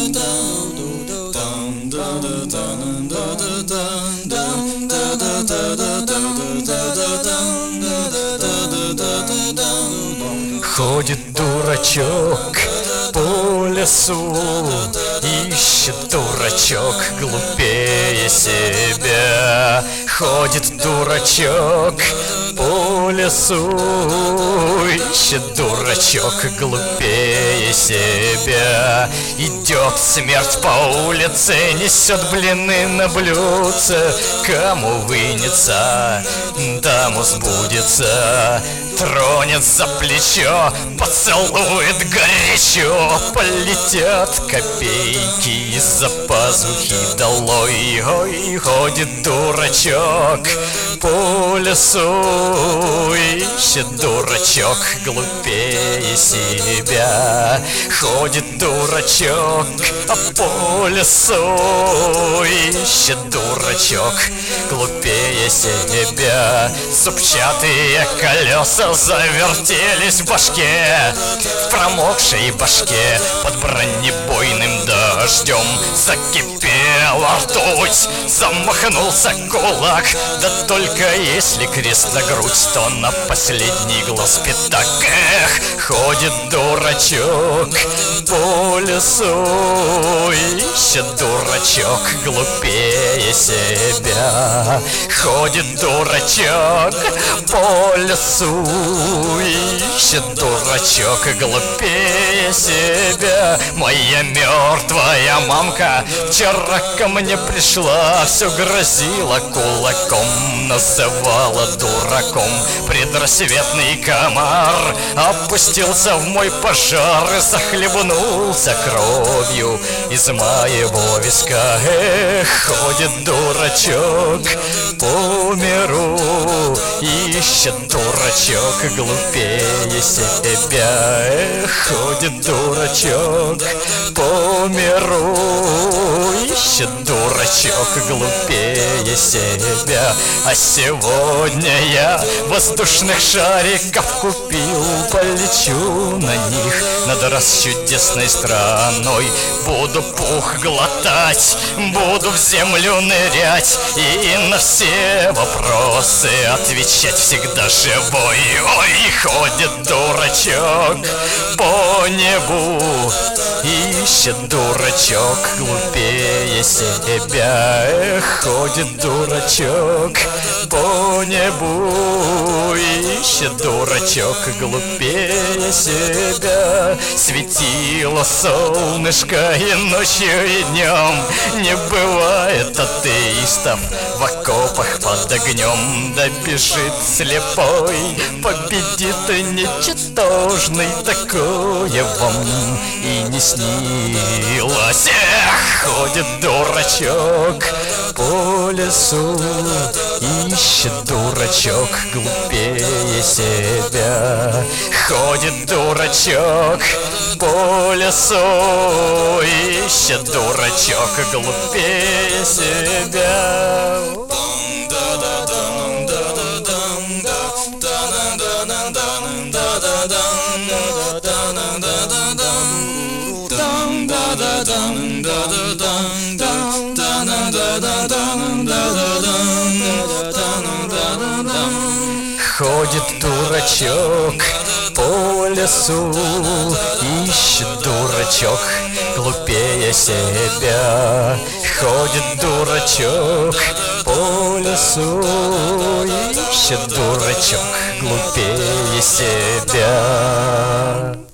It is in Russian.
Ходит дурачок по лесу, ищет дурачок глупее себя. Ходит дурачок по лесу, ищет дурачок глупее себя. Идет смерть по улице, несет блины на блюдце. Кому вынется, тому сбудется. Тронет за плечо, поцелует горячо. Полетят копейки из-за пазухи долой. Ой, ходит дурачок по лесу, ищет дурачок глупее себя. Ходит дурачок по лесу, ищет дурачок глупее себя. Зубчатые колеса завертелись в башке, в промокшей башке под бронебойным дождем. Закипела ртуть, замахнулся кулак. Да только если крест на грудь, то на последний глаз пятак. Эх, ходит дурачок по лесу, ищет дурачок глупее себя. Ходит дурачок по лесу, ищет дурачок глупее себя. Моя мертвая мамка вчера ко мне пришла, все грозила кулаком, называла дураком. Предрассветный комар опустился в мой пожар и захлебнулся кровью из моего виска. Эх, ходит дурачок по миру, ищет дурачок глупее себя. Эх, ходит дурачок по миру, ищет дурачок глупее себя. А сегодня я воздушных шариков купил, полечу на них над расчудесной страной. Буду пух глотать, буду в землю нырять и на все вопросы отвечать всегда живой. Ой, ходит дурачок по небу, ищет дурачок глупее себя. Эх, ходит дурачок по небу, ищет дурачок глупее себя. Светило солнышко и ночью, и днем, не бывает атеистов в окопах под огнем. Да бежит слепой, победит ничтожный, такое вам и не снилось. Эх, ходит дурачок по лесу, ищет дурачок глупее себя. Ходит дурачок по лесу, ищет дурачок глупее себя. Ходит дурачок по лесу, ищет дурачок глупее себя. Ходит дурачок по лесу, ищет дурачок глупее себя.